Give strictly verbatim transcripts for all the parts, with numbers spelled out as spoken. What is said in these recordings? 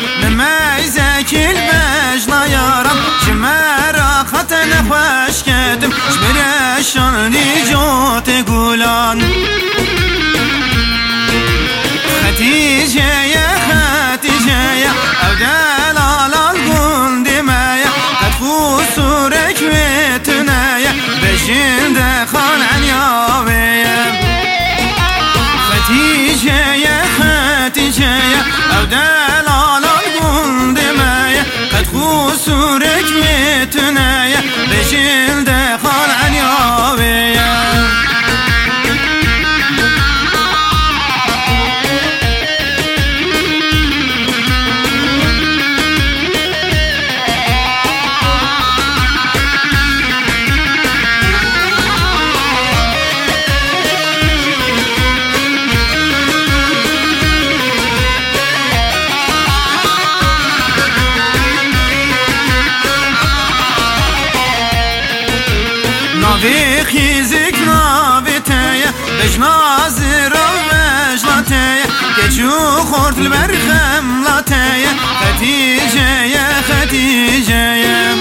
نميزك البجنا يا رب جمارة خطنا خوش كدم جبرشان جوت قولان خديجة يا خديجة يا أودال القول دمايا قد خسورك وتنايا بجين دخل عن ياويا خديجة يا خديجة يا أودال القول دمايا قد خسورك وتنايا بجين دخل عن ياويا نافي خيزك نافي تايا بجنازر وبجلاتايا كجو خورت البرخم لاتايا خديجة يا خديجة يا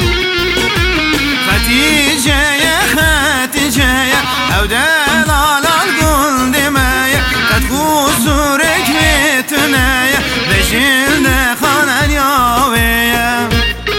خديجة يا خديجة يا أودال على القول دمايا قد خسورك بتنايا بجين دخل عن ياويا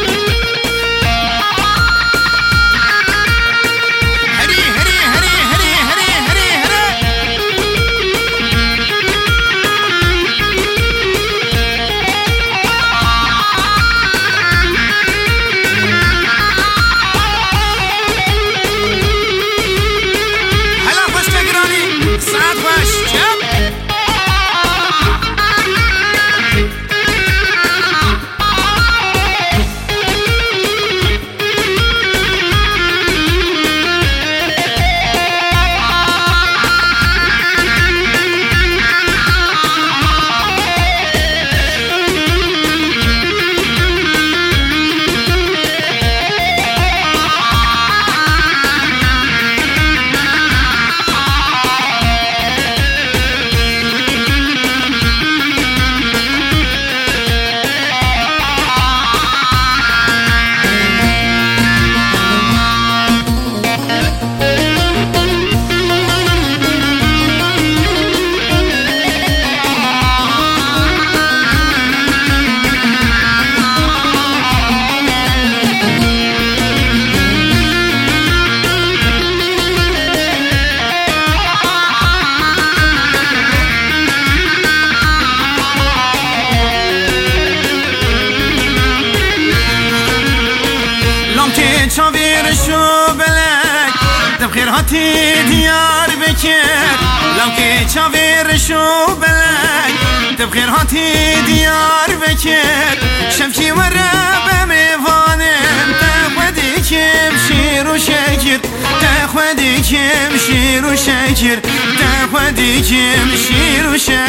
شافير شو بلك تبخير هاتي ديار بكر لو كي شافير شو بلك تبخير هاتي ديار بكر شمشي ورا بميفانم تاخدي كم شير وشكر تاخدي كم شير وشكر تاخدي كم شير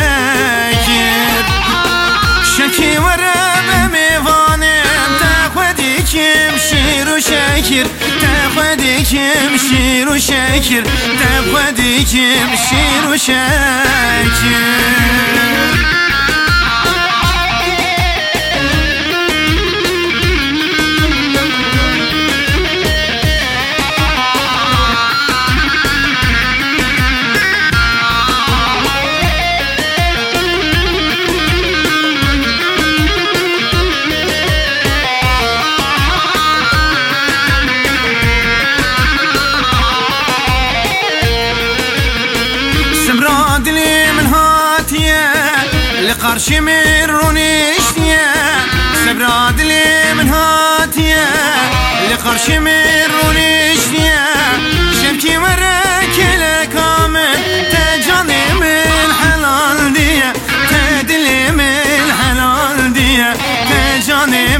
وشكر شكي ورا بميفانم تاخدي كم شير وشكر تاخدي كم شير وشكر تاخدي كم شير وشكر قرشي من رونيشتيا سبراد لي من هاتيا لقرشي من رونيشتيا شمكي وراك لكامل تجاني من حلال ديا تدلي من حلال ديا تجاني